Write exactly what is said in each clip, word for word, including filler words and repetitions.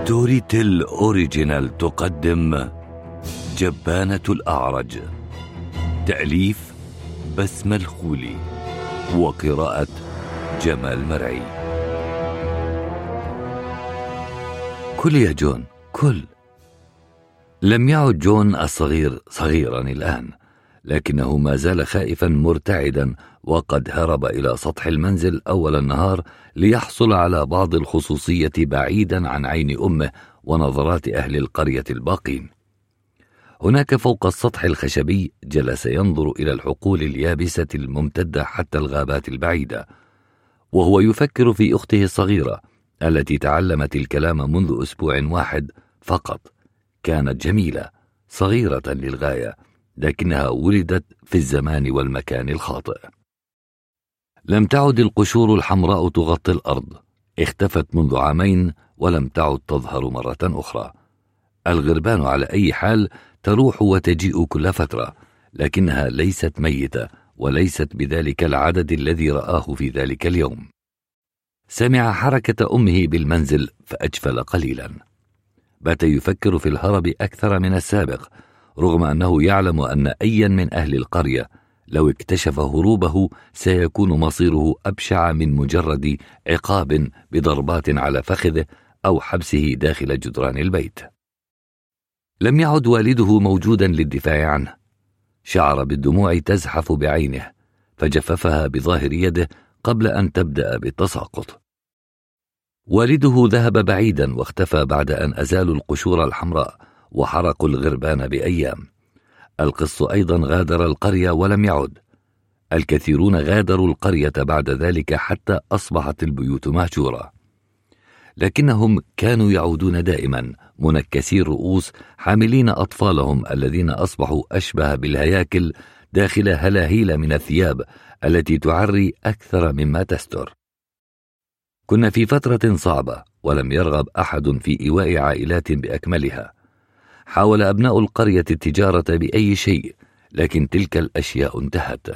ستوري تيل أوريجينال تقدم جبانة الأعرج، تأليف بسمة الخولي، وقراءة جمال مرعي. كل يا جون كل. لم يعد جون الصغير صغيرا الآن، لكنه ما زال خائفا مرتعدا، وقد هرب إلى سطح المنزل أول النهار ليحصل على بعض الخصوصية بعيدا عن عين أمه ونظرات أهل القرية الباقين. هناك فوق السطح الخشبي جلس ينظر إلى الحقول اليابسة الممتدة حتى الغابات البعيدة، وهو يفكر في أخته الصغيرة التي تعلمت الكلام منذ أسبوع واحد فقط. كانت جميلة صغيرة للغاية، لكنها ولدت في الزمان والمكان الخاطئ. لم تعد القشور الحمراء تغطي الأرض، اختفت منذ عامين ولم تعد تظهر مرة أخرى. الغربان على أي حال تروح وتجيء كل فترة، لكنها ليست ميتة وليست بذلك العدد الذي رآه في ذلك اليوم. سمع حركة أمه بالمنزل فأجفل قليلا. بات يفكر في الهرب أكثر من السابق، رغم أنه يعلم أن أيا من أهل القرية لو اكتشف هروبه سيكون مصيره أبشع من مجرد عقاب بضربات على فخذه أو حبسه داخل جدران البيت. لم يعد والده موجودا للدفاع عنه. شعر بالدموع تزحف بعينه، فجففها بظاهر يده قبل أن تبدأ بالتساقط. والده ذهب بعيدا واختفى بعد أن أزالوا القشور الحمراء وحرقوا الغربان بأيام. القس أيضا غادر القرية ولم يعد. الكثيرون غادروا القرية بعد ذلك حتى أصبحت البيوت مهجورة، لكنهم كانوا يعودون دائما منكسي الرؤوس، حاملين أطفالهم الذين أصبحوا أشبه بالهياكل داخل هلاهيل من الثياب التي تعري أكثر مما تستر. كنا في فترة صعبة ولم يرغب أحد في إيواء عائلات بأكملها. حاول أبناء القرية التجارة بأي شيء، لكن تلك الأشياء انتهت.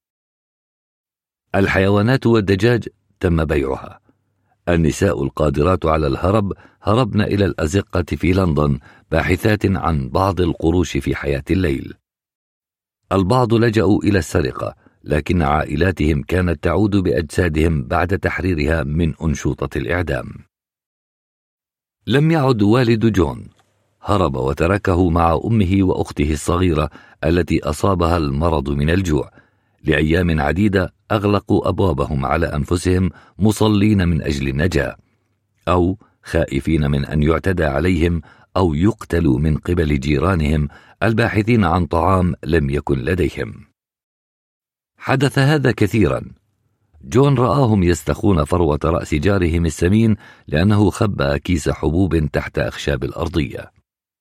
الحيوانات والدجاج تم بيعها. النساء القادرات على الهرب هربن إلى الأزقة في لندن باحثات عن بعض القروش في حياة الليل. البعض لجأوا إلى السرقة، لكن عائلاتهم كانت تعود بأجسادهم بعد تحريرها من أنشوطة الإعدام. لم يعد والد جون. هرب وتركه مع أمه وأخته الصغيرة التي أصابها المرض من الجوع. لأيام عديدة أغلقوا أبوابهم على أنفسهم مصلين من أجل النجاة، أو خائفين من أن يعتدى عليهم أو يقتلوا من قبل جيرانهم الباحثين عن طعام لم يكن لديهم. حدث هذا كثيرا. جون رآهم يستخون فروة رأس جارهم السمين لأنه خبأ كيس حبوب تحت أخشاب الأرضية.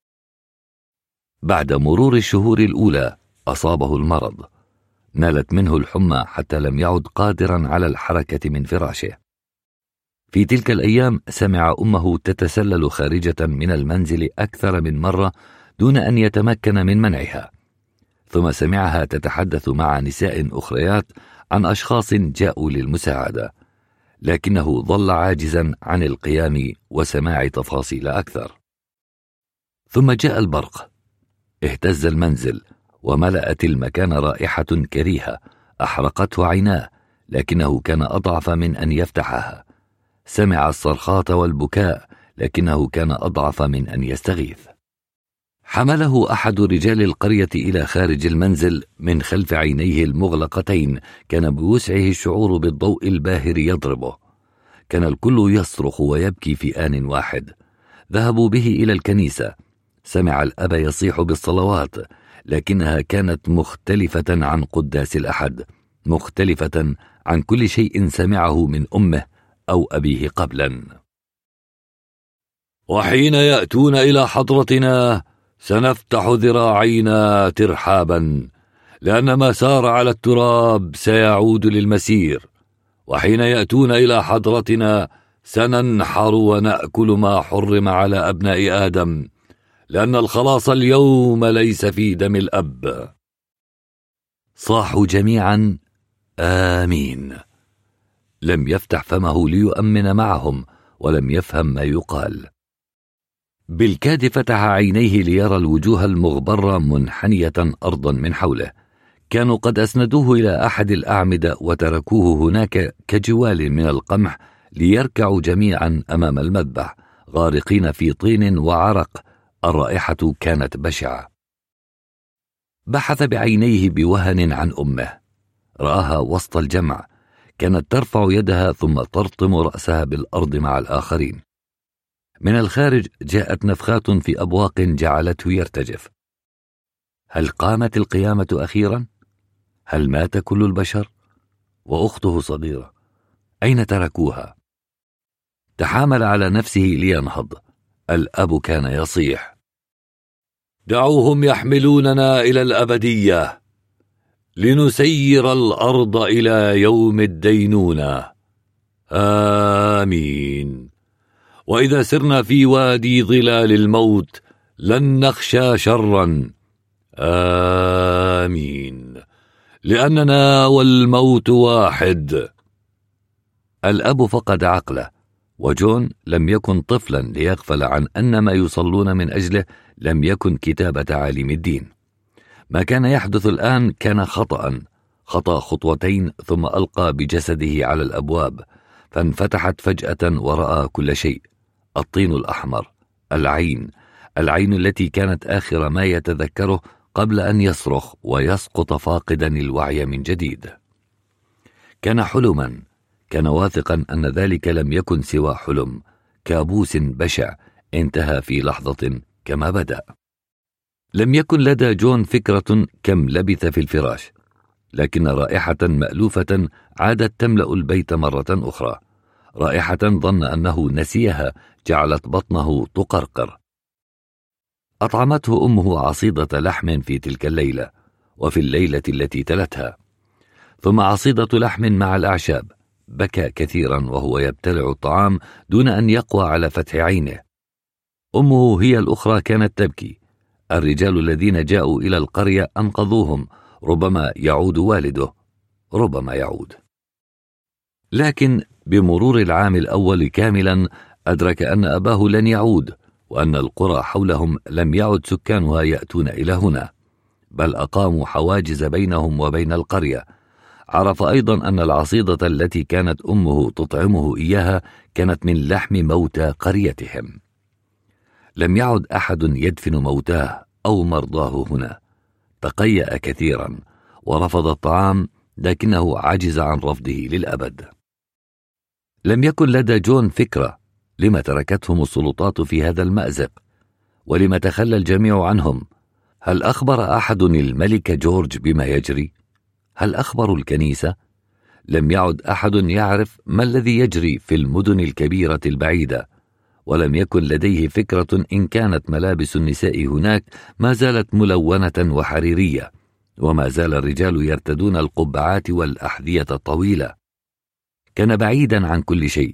بعد مرور الشهور الأولى أصابه المرض، نالت منه الحمى حتى لم يعد قادرا على الحركة من فراشه. في تلك الأيام سمع أمه تتسلل خارجة من المنزل أكثر من مرة دون أن يتمكن من منعها، ثم سمعها تتحدث مع نساء أخريات عن أشخاص جاءوا للمساعدة، لكنه ظل عاجزا عن القيام وسماع تفاصيل أكثر. ثم جاء البرق، اهتز المنزل وملأت المكان رائحة كريهة أحرقته عيناه، لكنه كان أضعف من أن يفتحها. سمع الصرخات والبكاء، لكنه كان أضعف من أن يستغيث. حمله أحد رجال القرية إلى خارج المنزل من خلف عينيه المغلقتين. كان بوسعه الشعور بالضوء الباهر يضربه. كان الكل يصرخ ويبكي في آن واحد. ذهبوا به إلى الكنيسة. سمع الأب يصيح بالصلوات، لكنها كانت مختلفة عن قداس الأحد، مختلفة عن كل شيء سمعه من أمه أو أبيه قبلا. وحين يأتون إلى حضرتنا سنفتح ذراعينا ترحابا، لأن ما سار على التراب سيعود للمسير. وحين يأتون إلى حضرتنا سننحر ونأكل ما حرم على أبناء آدم، لأن الخلاص اليوم ليس في دم الأب. صاحوا جميعا آمين. لم يفتح فمه ليؤمن معهم ولم يفهم ما يقال. بالكاد فتح عينيه ليرى الوجوه المغبرة منحنية أرضا من حوله. كانوا قد أسندوه إلى أحد الأعمدة وتركوه هناك كجوال من القمح ليركعوا جميعا أمام المذبح غارقين في طين وعرق. الرائحة كانت بشعة. بحث بعينيه بوهن عن أمه. رآها وسط الجمع، كانت ترفع يدها ثم ترطم رأسها بالأرض مع الآخرين. من الخارج جاءت نفخات في أبواق جعلته يرتجف. هل قامت القيامة أخيرا؟ هل مات كل البشر؟ وأخته صغيرة أين تركوها؟ تحامل على نفسه لينهض. الأب كان يصيح: دعوهم يحملوننا إلى الأبدية، لنسير الأرض إلى يوم الدينونة. آمين. وإذا سرنا في وادي ظلال الموت لن نخشى شرا. آمين، لأننا والموت واحد. الأب فقد عقله، وجون لم يكن طفلا ليغفل عن أن ما يصلون من أجله لم يكن كتاب تعاليم الدين. ما كان يحدث الآن كان خطأ. خطأ خطوتين ثم ألقى بجسده على الأبواب، فانفتحت فجأة ورأى كل شيء: الطين الأحمر، العين، العين التي كانت آخر ما يتذكره قبل أن يصرخ ويسقط فاقدا الوعي من جديد. كان حلما. كان واثقا أن ذلك لم يكن سوى حلم، كابوس بشع انتهى في لحظة كما بدأ. لم يكن لدى جون فكرة كم لبث في الفراش، لكن رائحة مألوفة عادت تملأ البيت مرة أخرى. رائحة ظن أنه نسيها جعلت بطنه تقرقر. أطعمته أمه عصيدة لحم في تلك الليلة وفي الليلة التي تلتها، ثم عصيدة لحم مع الأعشاب. بكى كثيرا وهو يبتلع الطعام دون أن يقوى على فتح عينه. أمه هي الأخرى كانت تبكي. الرجال الذين جاءوا إلى القرية أنقذوهم. ربما يعود والده، ربما يعود. لكن بمرور العام الأول كاملا أدرك أن أباه لن يعود، وأن القرى حولهم لم يعد سكانها يأتون إلى هنا، بل أقاموا حواجز بينهم وبين القرية. عرف أيضا أن العصيدة التي كانت أمه تطعمه إياها كانت من لحم موتى قريتهم. لم يعد أحد يدفن موتاه أو مرضاه هنا. تقيأ كثيرا ورفض الطعام، لكنه عجز عن رفضه للأبد. لم يكن لدى جون فكرة لما تركتهم السلطات في هذا المأزق، ولما تخلى الجميع عنهم. هل أخبر أحد الملك جورج بما يجري؟ هل أخبروا الكنيسة؟ لم يعد أحد يعرف ما الذي يجري في المدن الكبيرة البعيدة، ولم يكن لديه فكرة إن كانت ملابس النساء هناك ما زالت ملونة وحريرية، وما زال الرجال يرتدون القبعات والأحذية الطويلة. كان بعيدا عن كل شيء.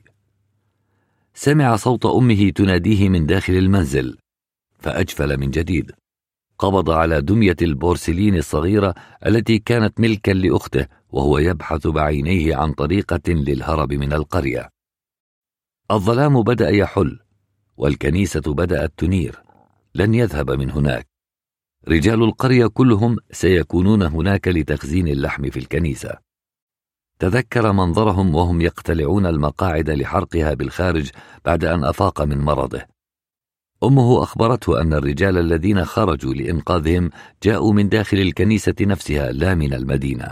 سمع صوت أمه تناديه من داخل المنزل، فأجفل من جديد. قبض على دمية البورسلين الصغيرة التي كانت ملكا لأخته، وهو يبحث بعينيه عن طريقة للهرب من القرية. الظلام بدأ يحل، والكنيسة بدأت تنير. لن يذهب من هناك. رجال القرية كلهم سيكونون هناك لتخزين اللحم في الكنيسة. تذكر منظرهم وهم يقتلعون المقاعد لحرقها بالخارج بعد أن أفاق من مرضه. أمه أخبرته أن الرجال الذين خرجوا لإنقاذهم جاءوا من داخل الكنيسة نفسها لا من المدينة،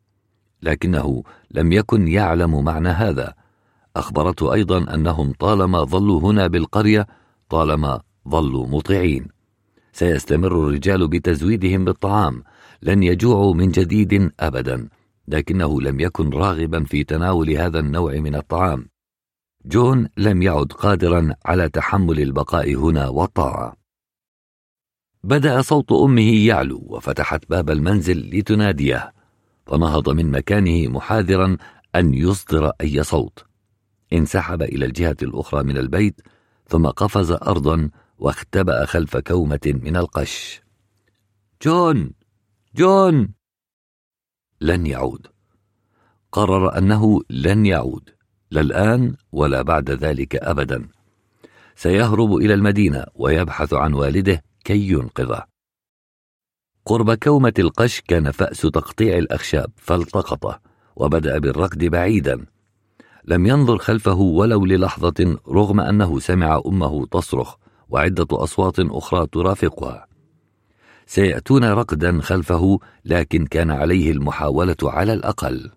لكنه لم يكن يعلم معنى هذا. أخبرته أيضا أنهم طالما ظلوا هنا بالقرية، طالما ظلوا مطيعين، سيستمر الرجال بتزويدهم بالطعام، لن يجوعوا من جديد أبدا. لكنه لم يكن راغبا في تناول هذا النوع من الطعام. جون لم يعد قادرا على تحمل البقاء هنا والطاعة. بدأ صوت أمه يعلو، وفتحت باب المنزل لتناديه، فنهض من مكانه محاذرا أن يصدر أي صوت. انسحب إلى الجهة الأخرى من البيت، ثم قفز أرضا واختبأ خلف كومة من القش. جون، جون! لن يعود. قرر أنه لن يعود، لا الآن ولا بعد ذلك أبدا. سيهرب إلى المدينة ويبحث عن والده كي ينقذه. قرب كومة القش كان فأس تقطيع الأخشاب فالتقطه وبدأ بالركض بعيدا. لم ينظر خلفه ولو للحظة رغم أنه سمع أمه تصرخ وعدة أصوات أخرى ترافقها. سيأتون ركضا خلفه، لكن كان عليه المحاولة على الأقل.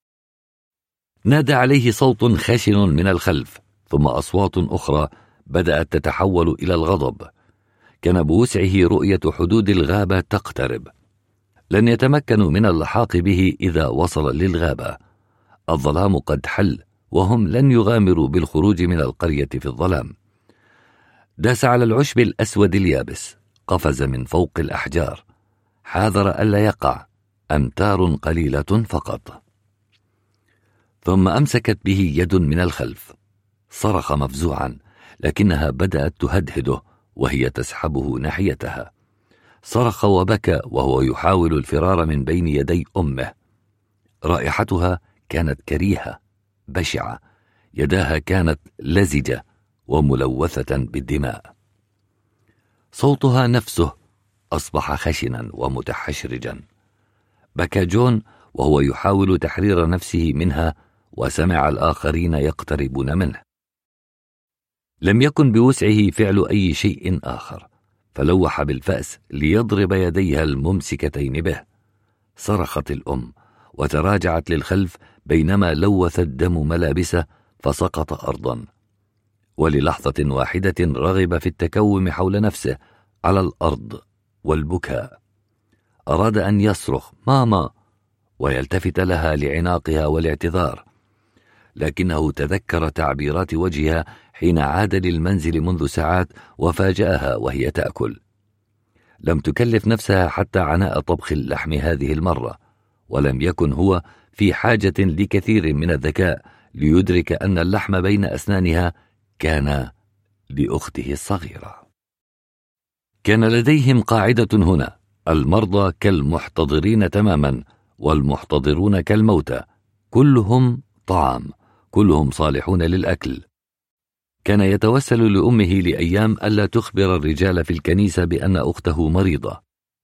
نادى عليه صوت خشن من الخلف، ثم أصوات أخرى بدأت تتحول إلى الغضب. كان بوسعه رؤية حدود الغابة تقترب. لن يتمكنوا من اللحاق به إذا وصل للغابة. الظلام قد حل وهم لن يغامروا بالخروج من القرية في الظلام. داس على العشب الأسود اليابس، قفز من فوق الأحجار، حاذر ألا يقع، أمتار قليلة فقط. ثم أمسكت به يد من الخلف. صرخ مفزوعا، لكنها بدأت تهدهده وهي تسحبه ناحيتها. صرخ وبكى وهو يحاول الفرار من بين يدي أمه. رائحتها كانت كريهة بشعة، يداها كانت لزجة وملوثة بالدماء. صوتها نفسه أصبح خشنا ومتحشرجا. بكى جون وهو يحاول تحرير نفسه منها، وسمع الآخرين يقتربون منه. لم يكن بوسعه فعل أي شيء آخر، فلوح بالفأس ليضرب يديها الممسكتين به. صرخت الأم وتراجعت للخلف بينما لوث الدم ملابسه فسقط أرضا. وللحظة واحدة رغب في التكوم حول نفسه على الأرض والبكاء. أراد أن يصرخ ماما ويلتفت لها لعناقها والاعتذار، لكنه تذكر تعبيرات وجهها حين عاد للمنزل منذ ساعات وفاجأها وهي تأكل. لم تكلف نفسها حتى عناء طبخ اللحم هذه المرة، ولم يكن هو في حاجة لكثير من الذكاء ليدرك أن اللحم بين أسنانها كان لأخته الصغيرة. كان لديهم قاعدة هنا: المرضى كالمحتضرين تماما، والمحتضرون كالموتى، كلهم طعام، كلهم صالحون للأكل. كان يتوسل لأمه لأيام ألا تخبر الرجال في الكنيسة بأن أخته مريضة.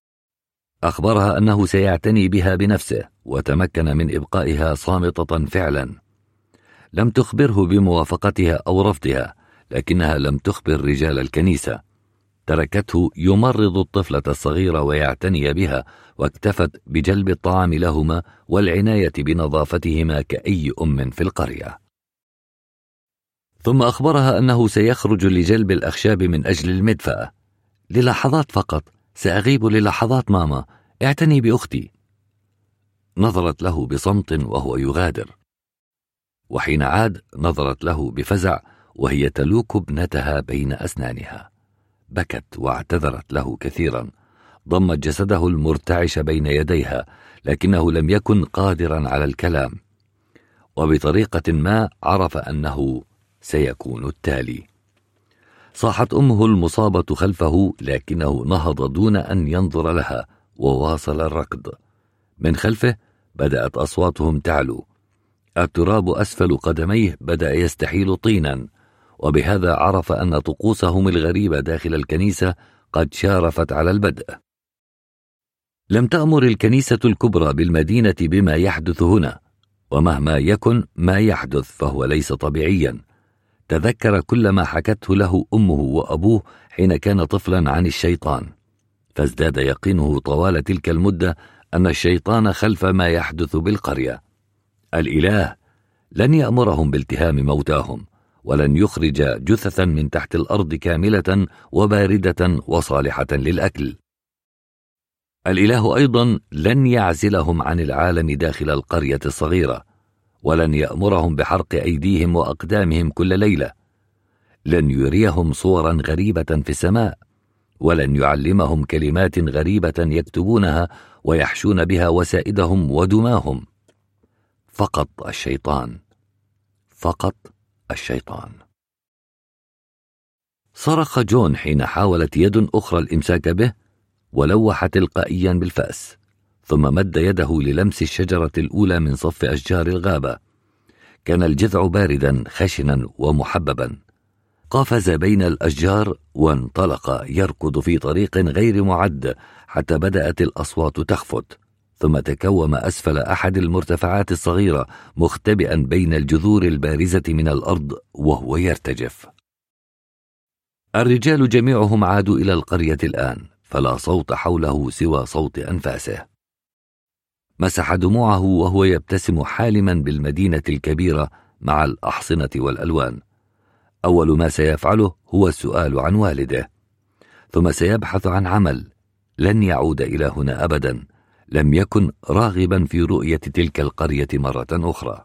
أخبرها أنه سيعتني بها بنفسه، وتمكن من إبقائها صامتة فعلا. لم تخبره بموافقتها أو رفضها، لكنها لم تخبر رجال الكنيسة. تركته يمرض الطفلة الصغيرة ويعتني بها، واكتفت بجلب الطعام لهما والعناية بنظافتهما كأي أم في القرية. ثم أخبرها أنه سيخرج لجلب الأخشاب من أجل المدفأة. للحظات فقط، سأغيب للحظات ماما، اعتني بأختي. نظرت له بصمت وهو يغادر، وحين عاد نظرت له بفزع وهي تلوك ابنتها بين أسنانها. بكت واعتذرت له كثيرا، ضمت جسده المرتعش بين يديها، لكنه لم يكن قادرا على الكلام، وبطريقة ما عرف أنه سيكون التالي. صاحت أمه المصابة خلفه، لكنه نهض دون أن ينظر لها وواصل الركض. من خلفه بدأت أصواتهم تعلو. التراب أسفل قدميه بدأ يستحيل طينا، وبهذا عرف أن طقوسهم الغريبة داخل الكنيسة قد شارفت على البدء. لم تأمر الكنيسة الكبرى بالمدينة بما يحدث هنا، ومهما يكن ما يحدث فهو ليس طبيعيا. تذكر كل ما حكته له أمه وأبوه حين كان طفلا عن الشيطان، فازداد يقينه طوال تلك المدة أن الشيطان خلف ما يحدث بالقرية. الإله لن يأمرهم بالتهام موتاهم، ولن يخرج جثثا من تحت الأرض كاملة وباردة وصالحة للأكل. الإله أيضا لن يعزلهم عن العالم داخل القرية الصغيرة، ولن يأمرهم بحرق أيديهم وأقدامهم كل ليلة. لن يريهم صورا غريبة في السماء، ولن يعلمهم كلمات غريبة يكتبونها ويحشون بها وسائدهم ودماهم. فقط الشيطان، فقط الشيطان. صرخ جون حين حاولت يد أخرى الإمساك به، ولوح تلقائيا بالفأس، ثم مد يده للمس الشجرة الأولى من صف أشجار الغابة. كان الجذع باردا خشنا ومحببا. قفز بين الأشجار وانطلق يركض في طريق غير معد حتى بدأت الأصوات تخفت، ثم تكوم أسفل أحد المرتفعات الصغيرة مختبئا بين الجذور البارزة من الأرض وهو يرتجف. الرجال جميعهم عادوا إلى القرية الآن، فلا صوت حوله سوى صوت أنفاسه. مسح دموعه وهو يبتسم حالما بالمدينة الكبيرة مع الأحصنة والألوان. أول ما سيفعله هو السؤال عن والده، ثم سيبحث عن عمل. لن يعود إلى هنا أبدا. لم يكن راغبا في رؤية تلك القرية مرة أخرى.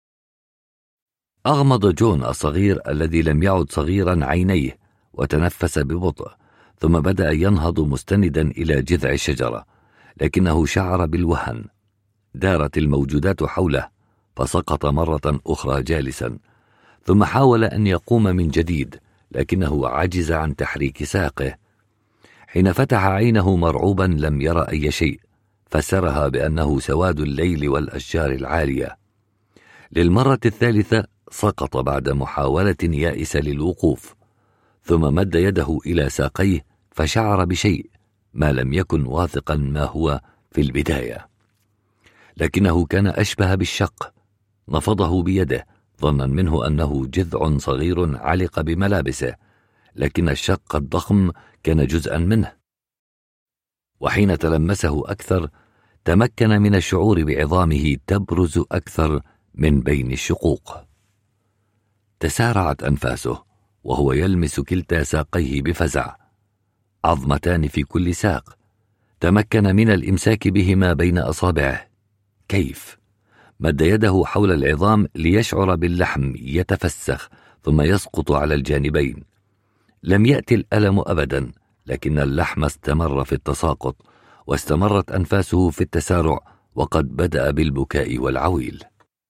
أغمض جون الصغير الذي لم يعد صغيرا عينيه وتنفس ببطء، ثم بدأ ينهض مستندا إلى جذع الشجرة، لكنه شعر بالوهن. دارت الموجودات حوله فسقط مرة أخرى جالسا، ثم حاول أن يقوم من جديد لكنه عجز عن تحريك ساقه. حين فتح عينه مرعوبا لم يرى أي شيء، فسرها بأنه سواد الليل والأشجار العالية. للمرة الثالثة سقط بعد محاولة يائسة للوقوف، ثم مد يده إلى ساقيه فشعر بشيء ما لم يكن واثقا ما هو في البداية، لكنه كان أشبه بالشق. نفضه بيده ظنا منه أنه جذع صغير علق بملابسه، لكن الشق الضخم كان جزءا منه. وحين تلمسه أكثر تمكن من الشعور بعظامه تبرز أكثر من بين الشقوق. تسارعت أنفاسه وهو يلمس كلتا ساقيه بفزع، عظمتان في كل ساق. تمكن من الإمساك بهما بين أصابعه. كيف؟ مد يده حول العظام ليشعر باللحم يتفسخ ثم يسقط على الجانبين. لم يأتي الألم أبدا، لكن اللحم استمر في التساقط، واستمرت أنفاسه في التسارع، وقد بدأ بالبكاء والعويل.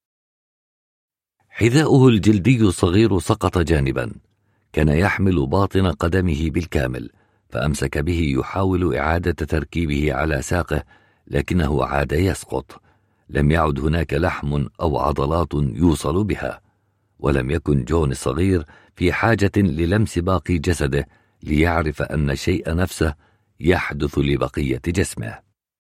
حذاؤه الجلدي الصغير سقط جانبا. كان يحمل باطن قدمه بالكامل، فأمسك به يحاول إعادة تركيبه على ساقه، لكنه عاد يسقط. لم يعد هناك لحم أو عضلات يوصل بها، ولم يكن جون الصغير في حاجة للمس باقي جسده ليعرف أن الشيء نفسه يحدث لبقية جسمه.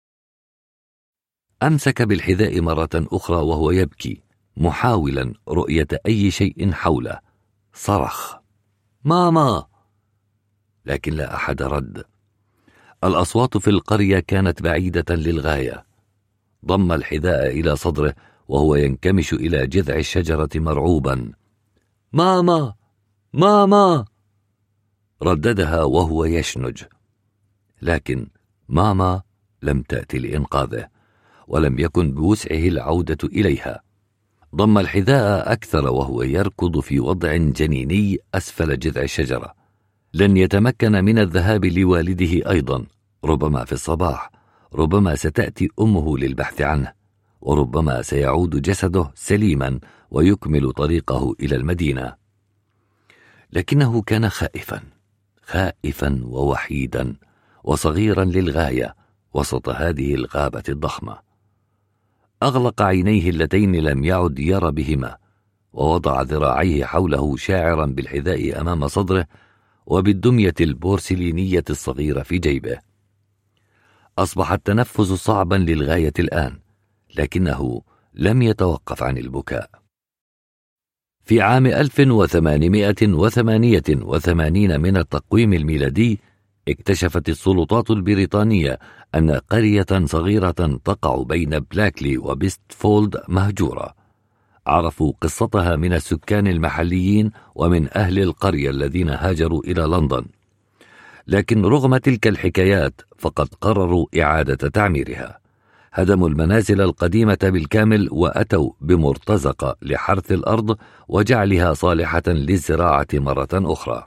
أمسك بالحذاء مرة أخرى وهو يبكي محاولا رؤية أي شيء حوله. صرخ: ماما! لكن لا أحد رد. الأصوات في القرية كانت بعيدة للغاية. ضم الحذاء إلى صدره وهو ينكمش إلى جذع الشجرة مرعوبا: ماما! ماما! رددها وهو يشنج، لكن ماما لم تأتي لإنقاذه، ولم يكن بوسعه العودة إليها. ضم الحذاء أكثر وهو يركض في وضع جنيني أسفل جذع الشجرة. لن يتمكن من الذهاب لوالده أيضا. ربما في الصباح، ربما ستأتي أمه للبحث عنه، وربما سيعود جسده سليما ويكمل طريقه إلى المدينة. لكنه كان خائفا خائفا ووحيدا وصغيرا للغاية وسط هذه الغابة الضخمة. أغلق عينيه اللتين لم يعد يرى بهما، ووضع ذراعيه حوله شاعرا بالحذاء أمام صدره وبالدمية البورسلينية الصغيرة في جيبه. أصبح التنفس صعبا للغاية الآن، لكنه لم يتوقف عن البكاء. في عام ألف وثمانمائة وثمانية وثمانين من التقويم الميلادي اكتشفت السلطات البريطانية أن قرية صغيرة تقع بين بلاكلي وبيستفولد مهجورة. عرفوا قصتها من السكان المحليين ومن أهل القرية الذين هاجروا إلى لندن، لكن رغم تلك الحكايات فقد قرروا إعادة تعميرها. هدموا المنازل القديمة بالكامل وأتوا بمرتزقة لحرث الأرض وجعلها صالحة للزراعة مرة أخرى.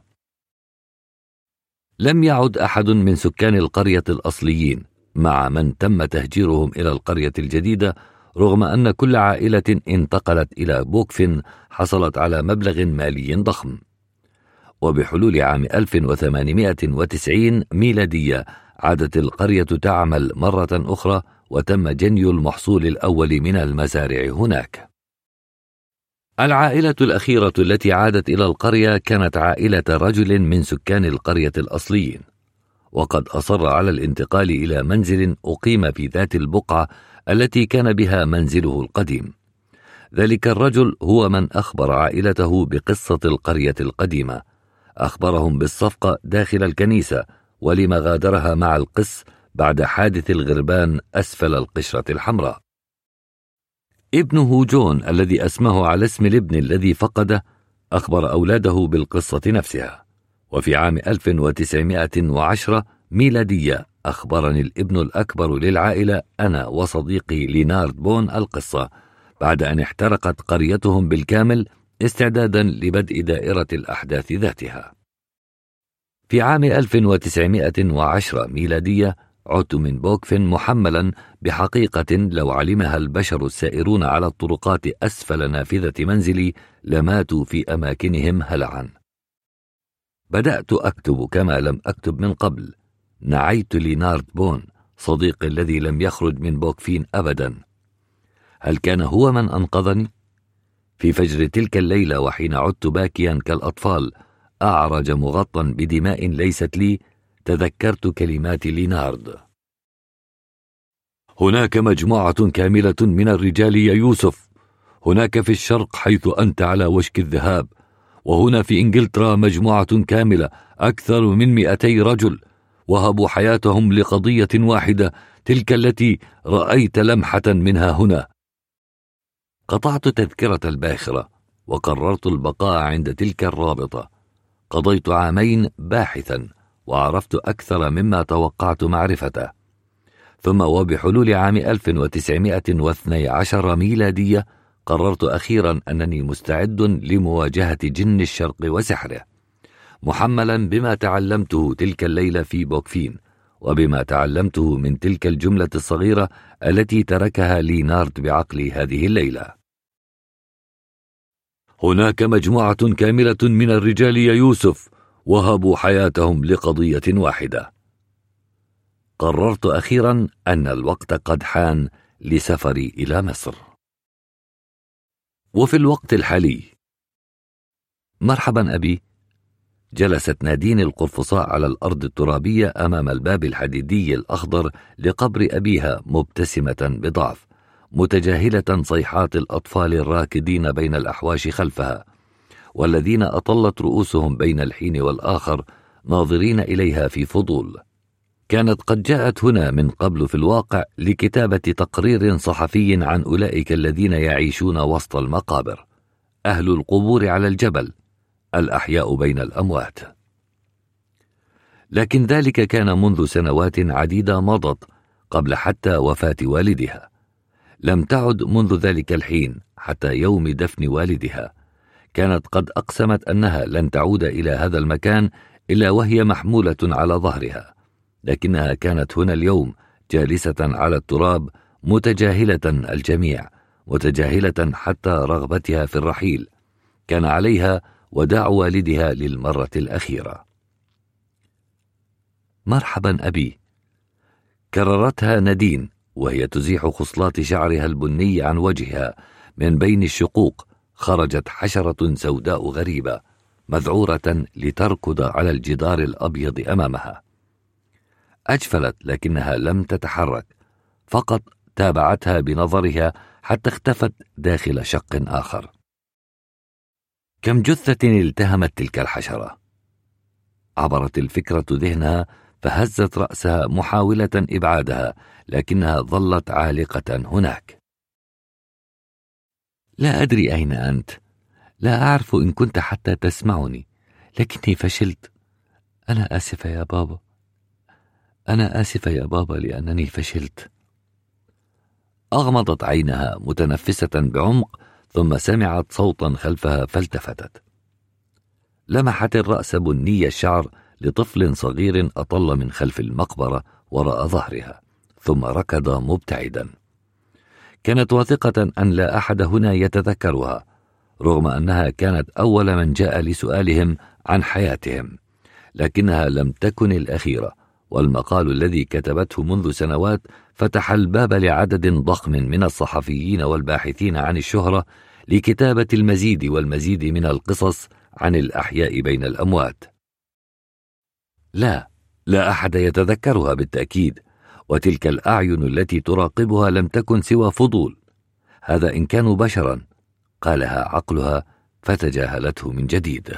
لم يعد أحد من سكان القرية الأصليين مع من تم تهجيرهم إلى القرية الجديدة، رغم أن كل عائلة انتقلت إلى بوكفين حصلت على مبلغ مالي ضخم. وبحلول عام ألف وثمانمائة وتسعين ميلادية عادت القرية تعمل مرة أخرى، وتم جني المحصول الأول من المزارع هناك. العائلة الأخيرة التي عادت إلى القرية كانت عائلة رجل من سكان القرية الأصليين، وقد أصر على الانتقال إلى منزل أقيم في ذات البقعة التي كان بها منزله القديم. ذلك الرجل هو من أخبر عائلته بقصة القرية القديمة، أخبرهم بالصفقة داخل الكنيسة ولما غادرها مع القس بعد حادث الغربان أسفل القشرة الحمراء. ابنه جون الذي أسمه على اسم الابن الذي فقده أخبر أولاده بالقصة نفسها، وفي عام ألف وتسعمائة وعشرة ميلادية أخبرني الابن الأكبر للعائلة أنا وصديقي لينارد بون القصة بعد أن احترقت قريتهم بالكامل استعدادا لبدء دائرة الأحداث ذاتها. في عام ألف وتسعمائة وعشرة ميلادية عدت من بوكفين محملا بحقيقة لو علمها البشر السائرون على الطرقات أسفل نافذة منزلي لماتوا في أماكنهم هلعا. بدأت أكتب كما لم أكتب من قبل. نعيت لينارد بون صديقي الذي لم يخرج من بوكفين أبدا. هل كان هو من أنقذني؟ في فجر تلك الليلة وحين عدت باكيا كالأطفال أعرج مغطى بدماء ليست لي تذكرت كلمات لينارد: هناك مجموعة كاملة من الرجال يا يوسف، هناك في الشرق حيث أنت على وشك الذهاب، وهنا في إنجلترا مجموعة كاملة أكثر من مئتي رجل وهبوا حياتهم لقضية واحدة، تلك التي رأيت لمحة منها هنا. قطعت تذكرة الباخرة وقررت البقاء عند تلك الرابطة. قضيت عامين باحثا وعرفت أكثر مما توقعت معرفته، ثم وبحلول عام ألف وتسعمائة واثني عشر ميلادية قررت أخيرا أنني مستعد لمواجهة جن الشرق وسحره، محملا بما تعلمته تلك الليلة في بوكفين وبما تعلمته من تلك الجملة الصغيرة التي تركها لينارد بعقلي هذه الليلة: هناك مجموعة كاملة من الرجال يا يوسف وهبوا حياتهم لقضية واحدة. قررت أخيرا أن الوقت قد حان لسفري إلى مصر. وفي الوقت الحالي. مرحبا أبي. جلست نادين القرفصاء على الأرض الترابية أمام الباب الحديدي الأخضر لقبر أبيها مبتسمة بضعف، متجاهلة صيحات الأطفال الراكدين بين الأحواش خلفها، والذين أطلت رؤوسهم بين الحين والآخر ناظرين إليها في فضول. كانت قد جاءت هنا من قبل في الواقع لكتابة تقرير صحفي عن أولئك الذين يعيشون وسط المقابر، أهل القبور على الجبل، الأحياء بين الأموات. لكن ذلك كان منذ سنوات عديدة مضت قبل حتى وفاة والدها. لم تعد منذ ذلك الحين حتى يوم دفن والدها. كانت قد أقسمت أنها لن تعود إلى هذا المكان إلا وهي محمولة على ظهرها، لكنها كانت هنا اليوم جالسة على التراب متجاهلة الجميع، متجاهلة حتى رغبتها في الرحيل. كان عليها وداع والدها للمرة الأخيرة. مرحبا أبي، كررتها نادين وهي تزيح خصلات شعرها البني عن وجهها. من بين الشقوق خرجت حشرة سوداء غريبة مذعورة لتركض على الجدار الأبيض أمامها. أجفلت لكنها لم تتحرك، فقط تابعتها بنظرها حتى اختفت داخل شق آخر. كم جثة التهمت تلك الحشرة؟ عبرت الفكرة ذهنها فهزت رأسها محاولة إبعادها، لكنها ظلت عالقة هناك. لا أدري أين أنت، لا أعرف إن كنت حتى تسمعني، لكني فشلت. أنا آسفة يا بابا، أنا آسفة يا بابا لأنني فشلت. أغمضت عينها متنفسة بعمق، ثم سمعت صوتا خلفها فالتفتت. لمحت الرأس بني الشعر لطفل صغير أطل من خلف المقبرة وراء ظهرها، ثم ركض مبتعدا. كانت واثقة أن لا أحد هنا يتذكرها، رغم أنها كانت أول من جاء لسؤالهم عن حياتهم، لكنها لم تكن الأخيرة. والمقال الذي كتبته منذ سنوات فتح الباب لعدد ضخم من الصحفيين والباحثين عن الشهرة لكتابة المزيد والمزيد من القصص عن الأحياء بين الأموات. لا، لا أحد يتذكرها بالتأكيد، وتلك الأعين التي تراقبها لم تكن سوى فضول. هذا إن كانوا بشرا، قالها عقلها فتجاهلته من جديد.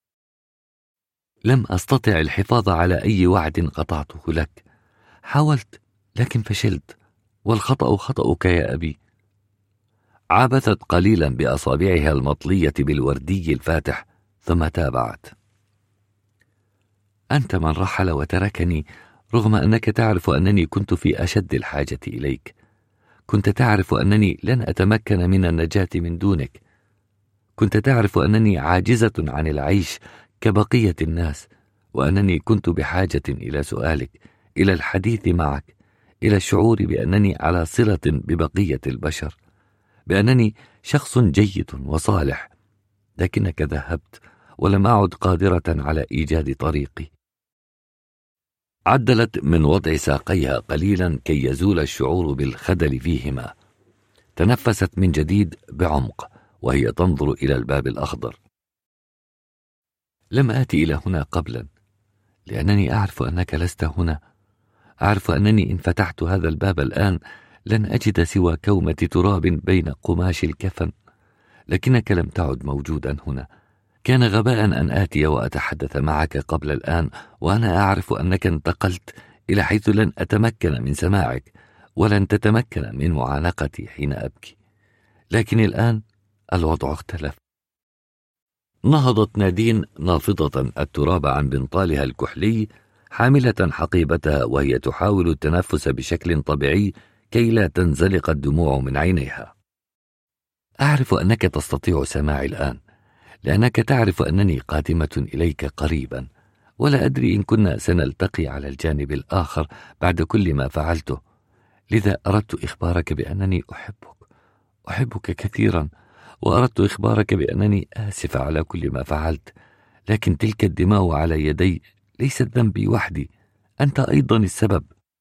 لم أستطع الحفاظ على أي وعد قطعته لك. حاولت لكن فشلت، والخطأ خطأك يا أبي. عبثت قليلا بأصابعها المطلية بالوردي الفاتح ثم تابعت: أنت من رحل وتركني، رغم أنك تعرف أنني كنت في أشد الحاجة إليك. كنت تعرف أنني لن أتمكن من النجاة من دونك. كنت تعرف أنني عاجزة عن العيش كبقية الناس، وأنني كنت بحاجة إلى سؤالك، إلى الحديث معك، إلى الشعور بأنني على صلة ببقية البشر، بأنني شخص جيد وصالح. لكنك ذهبت ولم أعد قادرة على إيجاد طريقي. عدلت من وضع ساقيها قليلا كي يزول الشعور بالخدل فيهما. تنفست من جديد بعمق وهي تنظر إلى الباب الأخضر. لم آتي إلى هنا قبلا لأنني أعرف أنك لست هنا. أعرف أنني إن فتحت هذا الباب الآن لن أجد سوى كومة تراب بين قماش الكفن. لكنك لم تعد موجودا هنا. كان غباء أن آتي وأتحدث معك قبل الآن وأنا أعرف أنك انتقلت إلى حيث لن أتمكن من سماعك ولن تتمكن من معانقتي حين أبكي. لكن الآن الوضع اختلف. نهضت نادين نافضة التراب عن بنطالها الكحلي، حاملة حقيبتها وهي تحاول التنفس بشكل طبيعي كي لا تنزلق الدموع من عينيها. أعرف أنك تستطيع سماعي الآن، لأنك تعرف أنني قادمة إليك قريبا، ولا أدري إن كنا سنلتقي على الجانب الآخر بعد كل ما فعلته. لذا أردت إخبارك بأنني أحبك أحبك كثيرا، وأردت إخبارك بأنني آسف على كل ما فعلت. لكن تلك الدماء على يدي ليست ذنبي وحدي، أنت أيضا السبب.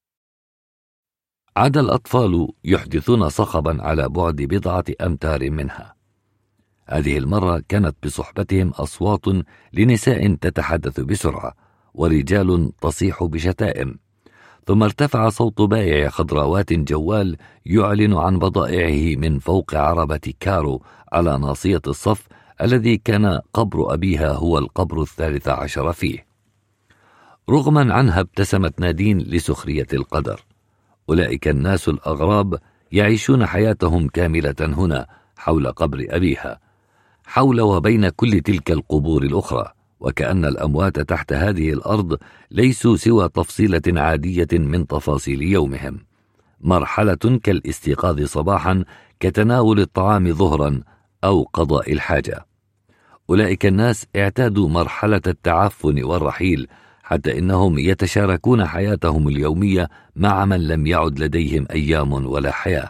عاد الأطفال يحدثون صخبا على بعد بضعة أمتار منها. هذه المرة كانت بصحبتهم أصوات لنساء تتحدث بسرعة ورجال تصيح بشتائم. ثم ارتفع صوت بائع خضروات جوال يعلن عن بضائعه من فوق عربة كارو على ناصية الصف الذي كان قبر أبيها هو القبر الثالث عشر فيه. رغما عنها ابتسمت نادين لسخرية القدر. أولئك الناس الأغراب يعيشون حياتهم كاملة هنا حول قبر أبيها، حول وبين كل تلك القبور الأخرى، وكأن الأموات تحت هذه الأرض ليسوا سوى تفصيلة عادية من تفاصيل يومهم، مرحلة كالاستيقاظ صباحا، كتناول الطعام ظهرا، أو قضاء الحاجة. أولئك الناس اعتادوا مرحلة التعفن والرحيل، حتى إنهم يتشاركون حياتهم اليومية مع من لم يعد لديهم أيام ولا حياة.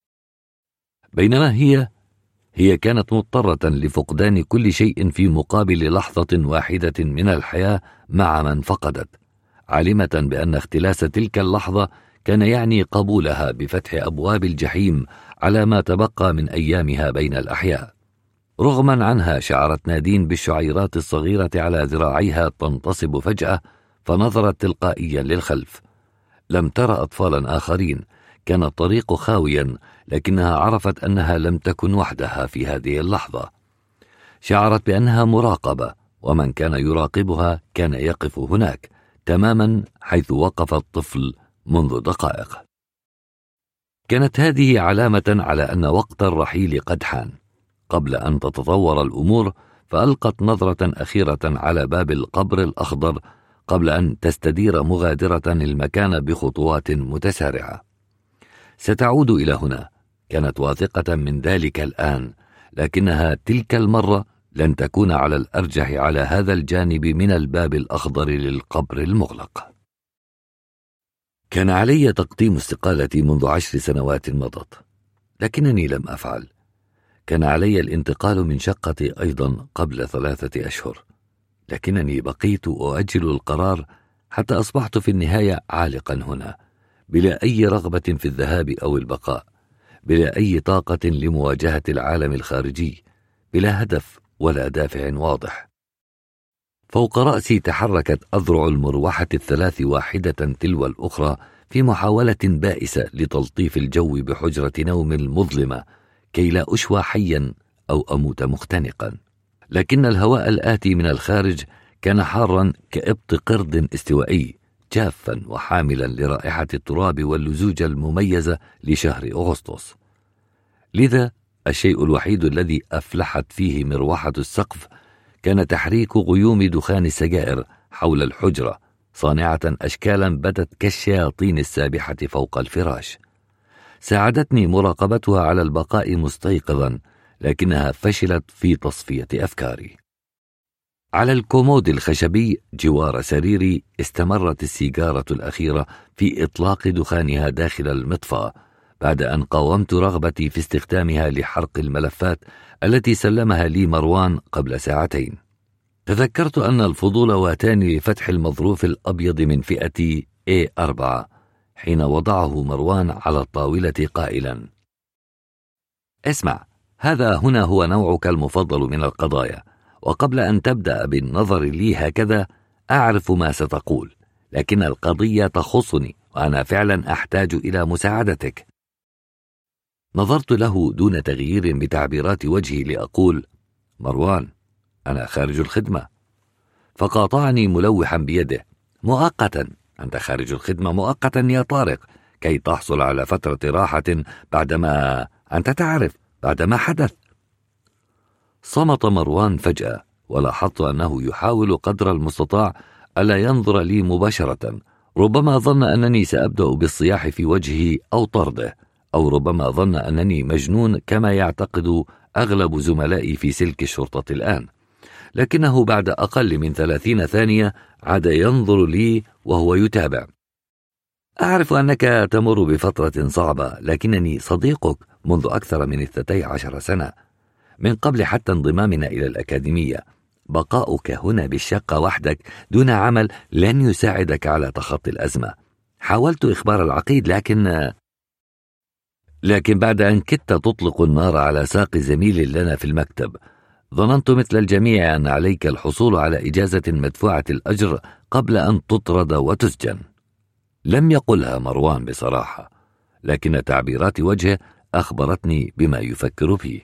بينما هي هي كانت مضطرة لفقدان كل شيء في مقابل لحظة واحدة من الحياة مع من فقدت، عالمة بأن اختلاس تلك اللحظة كان يعني قبولها بفتح أبواب الجحيم على ما تبقى من أيامها بين الأحياء. رغما عنها شعرت نادين بالشعيرات الصغيرة على ذراعيها تنتصب فجأة، فنظرت تلقائيا للخلف. لم ترى أطفالا آخرين، كان الطريق خاويا، لكنها عرفت أنها لم تكن وحدها في هذه اللحظة. شعرت بأنها مراقبة، ومن كان يراقبها كان يقف هناك تماما حيث وقف الطفل منذ دقائق. كانت هذه علامة على أن وقت الرحيل قد حان. قبل أن تتطور الأمور فألقت نظرة أخيرة على باب القبر الأخضر قبل أن تستدير مغادرة المكان بخطوات متسارعة. ستعود إلى هنا، كانت واثقة من ذلك الآن، لكنها تلك المرة لن تكون على الأرجح على هذا الجانب من الباب الأخضر للقبر المغلق. كان علي تقديم استقالتي منذ عشر سنوات مضت، لكنني لم أفعل. كان علي الانتقال من شقتي أيضا قبل ثلاثة أشهر، لكنني بقيت أؤجل القرار حتى أصبحت في النهاية عالقا هنا، بلا أي رغبة في الذهاب أو البقاء، بلا أي طاقة لمواجهة العالم الخارجي، بلا هدف ولا دافع واضح. فوق رأسي تحركت أذرع المروحة الثلاث واحدة تلو الأخرى في محاولة بائسة لتلطيف الجو بحجرة نوم مظلمة كي لا أشوى حيا أو أموت مختنقا. لكن الهواء الآتي من الخارج كان حارا كإبط قرد استوائي، جافا وحاملا لرائحة التراب واللزوج المميزة لشهر أغسطس. لذا الشيء الوحيد الذي أفلحت فيه مروحة السقف كان تحريك غيوم دخان السجائر حول الحجرة، صانعة أشكالا بدت كالشياطين السابحة فوق الفراش. ساعدتني مراقبتها على البقاء مستيقظا، لكنها فشلت في تصفية أفكاري. على الكومود الخشبي جوار سريري استمرت السيجارة الأخيرة في إطلاق دخانها داخل المطفأة، بعد أن قاومت رغبتي في استخدامها لحرق الملفات التي سلمها لي مروان قبل ساعتين. تذكرت أن الفضول واتاني لفتح المظروف الأبيض من فئة إيه أربعة حين وضعه مروان على الطاولة قائلا: اسمع، هذا هنا هو نوعك المفضل من القضايا، وقبل أن تبدأ بالنظر لي هكذا أعرف ما ستقول، لكن القضية تخصني وأنا فعلا أحتاج إلى مساعدتك. نظرت له دون تغيير بتعبيرات وجهي لأقول: مروان، أنا خارج الخدمة. فقاطعني ملوحا بيده: مؤقتا، أنت خارج الخدمة مؤقتا يا طارق، كي تحصل على فترة راحة بعدما أنت تعرف بعدما حدث. صمت مروان فجأة، ولاحظت أنه يحاول قدر المستطاع ألا ينظر لي مباشرة. ربما ظن أنني سأبدأ بالصياح في وجهه أو طرده، أو ربما ظن أنني مجنون كما يعتقد أغلب زملائي في سلك الشرطة الآن. لكنه بعد أقل من ثلاثين ثانية عاد ينظر لي وهو يتابع: أعرف أنك تمر بفترة صعبة، لكنني صديقك منذ أكثر من اثنتي عشر سنة، من قبل حتى انضمامنا إلى الأكاديمية. بقاؤك هنا بالشقة وحدك دون عمل لن يساعدك على تخطي الأزمة. حاولت إخبار العقيد، لكن لكن بعد أن كدت تطلق النار على ساق زميل لنا في المكتب، ظننت مثل الجميع أن عليك الحصول على إجازة مدفوعة الأجر قبل أن تطرد وتسجن. لم يقلها مروان بصراحة، لكن تعبيرات وجهه أخبرتني بما يفكر فيه.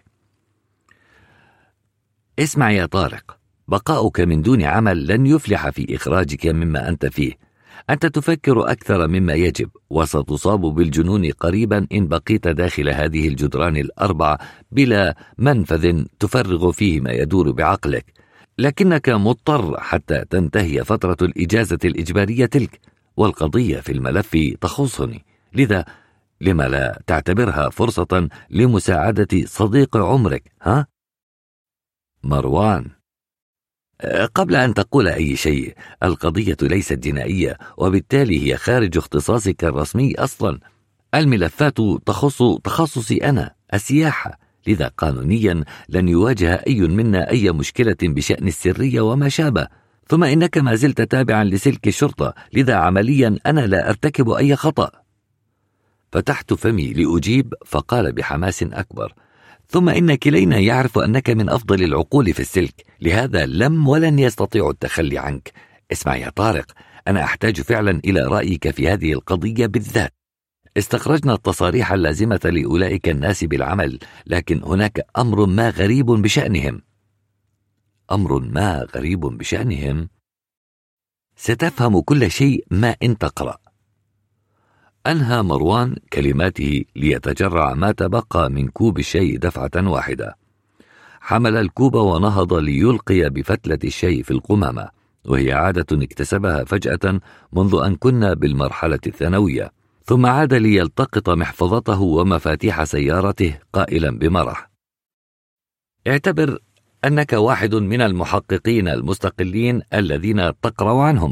اسمع يا طارق، بقاؤك من دون عمل لن يفلح في إخراجك مما أنت فيه. أنت تفكر أكثر مما يجب، وستصاب بالجنون قريبا إن بقيت داخل هذه الجدران الأربع بلا منفذ تفرغ فيه ما يدور بعقلك. لكنك مضطر حتى تنتهي فترة الإجازة الإجبارية تلك، والقضية في الملف تخصني، لذا لما لا تعتبرها فرصة لمساعدة صديق عمرك؟ ها؟ مروان، قبل أن تقول أي شيء، القضية ليست جنائية، وبالتالي هي خارج اختصاصك الرسمي أصلا. الملفات تخص تخصصي أنا، السياحة، لذا قانونيا لن يواجه أي منا أي مشكلة بشأن السرية وما شابه. ثم إنك ما زلت تابعا لسلك الشرطة، لذا عمليا أنا لا أرتكب أي خطأ. فتحت فمي لأجيب، فقال بحماس أكبر: ثم إن كلينا يعرف أنك من أفضل العقول في السلك، لهذا لم ولن يستطيع التخلي عنك. اسمع يا طارق، أنا أحتاج فعلا إلى رأيك في هذه القضية بالذات. استخرجنا التصاريح اللازمة لأولئك الناس بالعمل، لكن هناك أمر ما غريب بشأنهم. أمر ما غريب بشأنهم؟ ستفهم كل شيء ما إن تقرأ. أنهى مروان كلماته ليتجرع ما تبقى من كوب الشاي دفعة واحدة. حمل الكوب ونهض ليلقي بفتلة الشاي في القمامة، وهي عادة اكتسبها فجأة منذ أن كنا بالمرحلة الثانوية. ثم عاد ليلتقط محفظته ومفاتيح سيارته قائلا بمرح: اعتبر أنك واحد من المحققين المستقلين الذين تقرأ عنهم.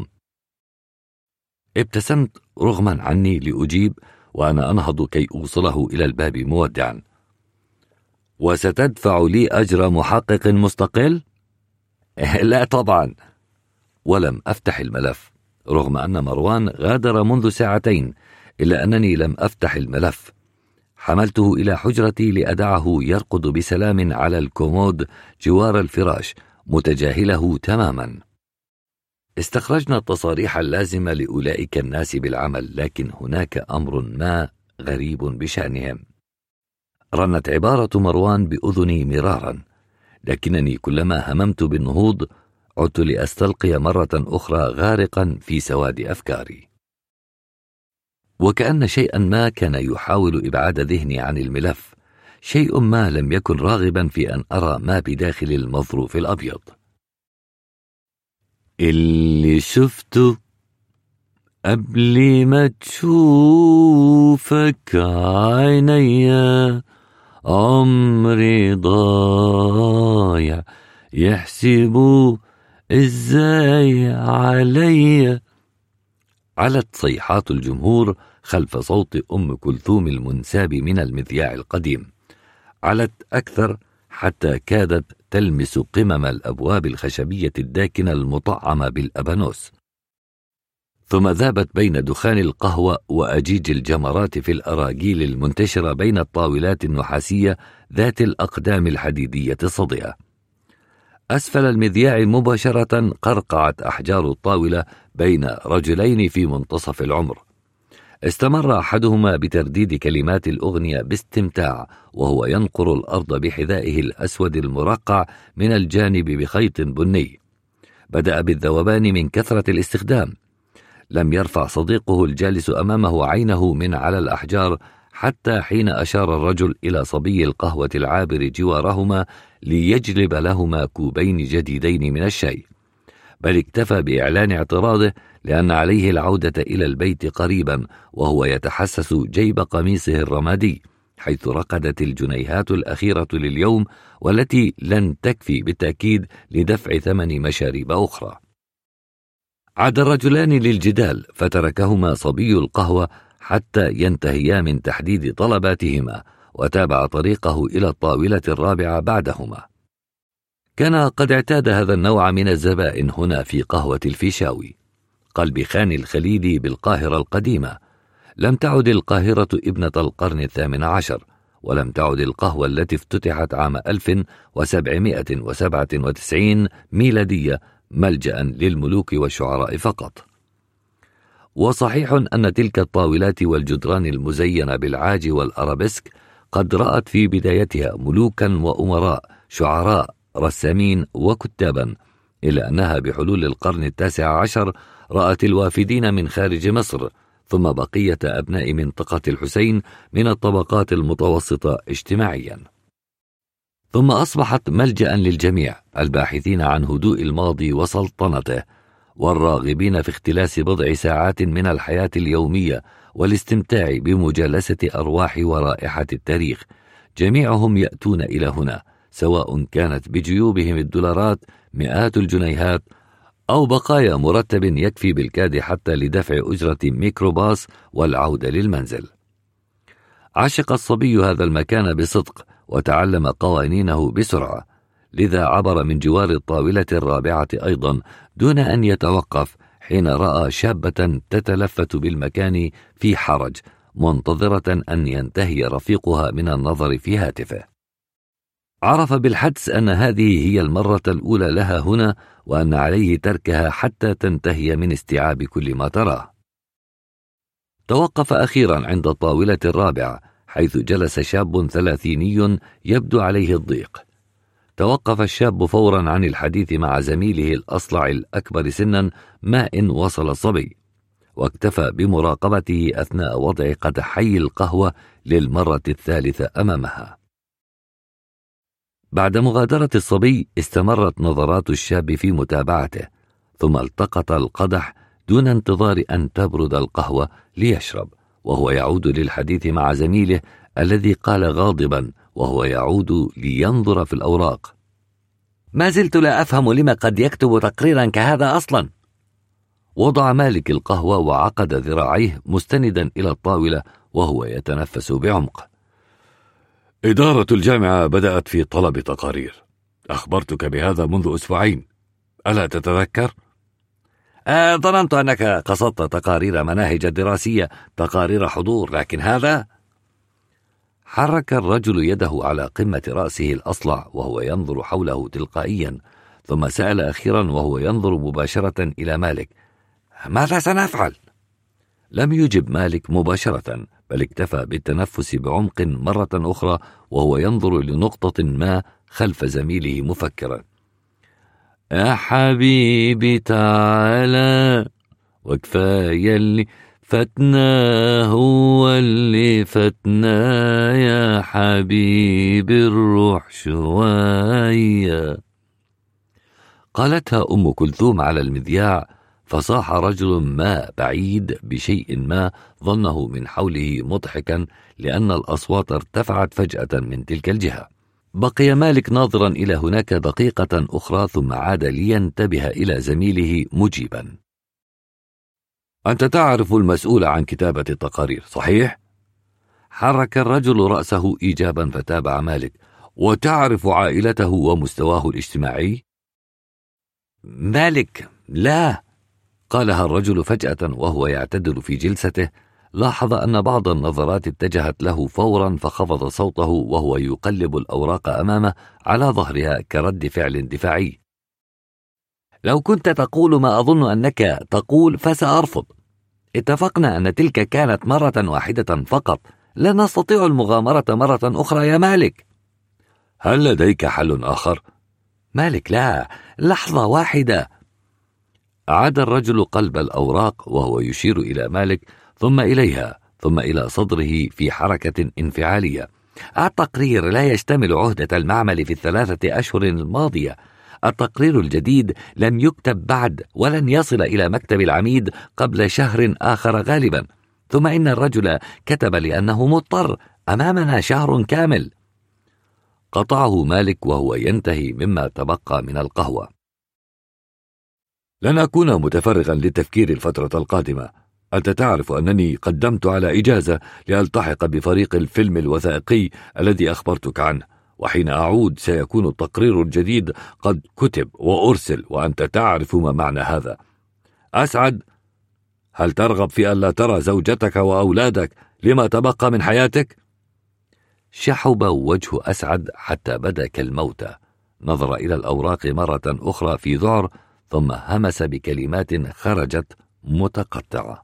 ابتسمت رغما عني لأجيب وأنا أنهض كي أوصله إلى الباب مودعا: وستدفع لي أجر محقق مستقل؟ لا طبعا. ولم أفتح الملف، رغم أن مروان غادر منذ ساعتين، إلا أنني لم أفتح الملف. حملته إلى حجرتي لأدعه يرقد بسلام على الكومود جوار الفراش متجاهله تماما. استخرجنا التصاريح اللازمة لأولئك الناس بالعمل، لكن هناك أمر ما غريب بشأنهم. رنت عبارة مروان بأذني مرارا، لكنني كلما هممت بالنهوض عدت لأستلقي مرة أخرى غارقا في سواد أفكاري، وكأن شيئا ما كان يحاول إبعاد ذهني عن الملف، شيء ما لم يكن راغبا في أن أرى ما بداخل المظروف الأبيض. اللي شفته قبل ما تشوفك عينيا عمري ضايع يحسبوا ازاي عليا. علت صيحات الجمهور خلف صوت أم كلثوم المنساب من المذياع القديم، علت أكثر حتى كادت تلمس قمم الأبواب الخشبية الداكنة المطعمة بالأبانوس، ثم ذابت بين دخان القهوة وأجيج الجمرات في الأراجيل المنتشرة بين الطاولات النحاسية ذات الأقدام الحديدية الصدئة. أسفل المذياع مباشرة قرقعت أحجار الطاولة بين رجلين في منتصف العمر. استمر أحدهما بترديد كلمات الأغنية باستمتاع وهو ينقر الأرض بحذائه الأسود المرقع من الجانب بخيط بني. بدأ بالذوبان من كثرة الاستخدام. لم يرفع صديقه الجالس أمامه عينه من على الأحجار حتى حين أشار الرجل إلى صبي القهوة العابر جوارهما ليجلب لهما كوبين جديدين من الشاي، بل اكتفى بإعلان اعتراضه لأن عليه العودة إلى البيت قريبا وهو يتحسس جيب قميصه الرمادي، حيث رقدت الجنيهات الأخيرة لليوم والتي لن تكفي بالتأكيد لدفع ثمن مشاريب أخرى. عاد الرجلان للجدال، فتركهما صبي القهوة حتى ينتهيا من تحديد طلباتهما، وتابع طريقه إلى الطاولة الرابعة بعدهما. كان قد اعتاد هذا النوع من الزبائن هنا في قهوة الفيشاوي، قلب خان الخليل بالقاهرة القديمة. لم تعد القاهرة ابنة القرن الثامن عشر، ولم تعد القهوة التي افتتحت عام ألف وسبعمائة وسبعة وتسعين ميلادية ملجأ للملوك والشعراء فقط. وصحيح أن تلك الطاولات والجدران المزينة بالعاج والأرابيسك قد رأت في بدايتها ملوكا وأمراء، شعراء، رسامين وكتابا، إلا أنها بحلول القرن التاسع عشر رأت الوافدين من خارج مصر ثم بقية أبناء منطقة الحسين من الطبقات المتوسطة اجتماعيا، ثم أصبحت ملجأ للجميع الباحثين عن هدوء الماضي وسلطنته، والراغبين في اختلاس بضع ساعات من الحياة اليومية والاستمتاع بمجالسة أرواح ورائحة التاريخ. جميعهم يأتون إلى هنا، سواء كانت بجيوبهم الدولارات مئات الجنيهات أو بقايا مرتب يكفي بالكاد حتى لدفع أجرة ميكروباص والعودة للمنزل. عشق الصبي هذا المكان بصدق وتعلم قوانينه بسرعة، لذا عبر من جوار الطاولة الرابعة أيضا دون أن يتوقف حين رأى شابة تتلفت بالمكان في حرج، منتظرة أن ينتهي رفيقها من النظر في هاتفه. عرف بالحدس أن هذه هي المرة الأولى لها هنا، وأن عليه تركها حتى تنتهي من استيعاب كل ما تراه. توقف أخيرا عند الطاولة الرابعة، حيث جلس شاب ثلاثيني يبدو عليه الضيق. توقف الشاب فورا عن الحديث مع زميله الأصلع الأكبر سنا ما إن وصل الصبي، واكتفى بمراقبته أثناء وضع قدحي القهوة للمرة الثالثة أمامها. بعد مغادرة الصبي استمرت نظرات الشاب في متابعته، ثم التقط القدح دون انتظار أن تبرد القهوة ليشرب، وهو يعود للحديث مع زميله الذي قال غاضبا وهو يعود لينظر في الأوراق: ما زلت لا أفهم لما قد يكتب تقريرا كهذا أصلا. وضع مالك القهوة وعقد ذراعيه مستندا إلى الطاولة وهو يتنفس بعمق. إدارة الجامعة بدأت في طلب تقارير، أخبرتك بهذا منذ أسبوعين، ألا تتذكر؟ آه ظننت أنك قصدت تقارير مناهج الدراسية، تقارير حضور، لكن هذا حرك الرجل يده على قمة رأسه الأصلع وهو ينظر حوله تلقائيا، ثم سأل أخيرا وهو ينظر مباشرة إلى مالك: ماذا سنفعل؟ لم يجب مالك مباشرة، بل اكتفى بالتنفس بعمق مرة أخرى وهو ينظر لنقطة ما خلف زميله مفكرا: يا حبيبي تعالى، وكفاية اللي فتنا هو اللي فتنا، يا حبيبي الروح شوية. قالتها أم كلثوم على المذياع، فصاح رجل ما بعيد بشيء ما ظنه من حوله مضحكا لأن الأصوات ارتفعت فجأة من تلك الجهة. بقي مالك ناظرا إلى هناك دقيقة أخرى، ثم عاد لينتبه إلى زميله مجيبا: أنت تعرف المسؤول عن كتابة التقارير، صحيح؟ حرك الرجل رأسه إيجابا فتابع مالك: وتعرف عائلته ومستواه الاجتماعي؟ مالك: لا. قالها الرجل فجأة وهو يعتدل في جلسته. لاحظ أن بعض النظرات اتجهت له فورا، فخفض صوته وهو يقلب الأوراق أمامه على ظهرها كرد فعل دفاعي: لو كنت تقول ما أظن أنك تقول فسأرفض. اتفقنا أن تلك كانت مرة واحدة فقط، لا نستطيع المغامرة مرة أخرى يا مالك. هل لديك حل آخر؟ مالك: لا، لحظة واحدة. أعاد الرجل قلب الأوراق وهو يشير إلى مالك، ثم إليها، ثم إلى صدره في حركة انفعالية. التقرير لا يشتمل عهدة المعمل في الثلاثة أشهر الماضية. التقرير الجديد لم يكتب بعد، ولن يصل إلى مكتب العميد قبل شهر آخر غالبا. ثم إن الرجل كتب لأنه مضطر، أمامنا شهر كامل. قطعه مالك وهو ينتهي مما تبقى من القهوة: لن أكون متفرغا للتفكير الفترة القادمة. أنت تعرف أنني قدمت على إجازة لألتحق بفريق الفيلم الوثائقي الذي أخبرتك عنه، وحين أعود سيكون التقرير الجديد قد كتب وأرسل، وأنت تعرف ما معنى هذا. أسعد، هل ترغب في أن لا ترى زوجتك وأولادك لما تبقى من حياتك؟ شحب وجه أسعد حتى بدا كالموتى. نظر إلى الأوراق مرة أخرى في ذعر، ثم همس بكلمات خرجت متقطعة: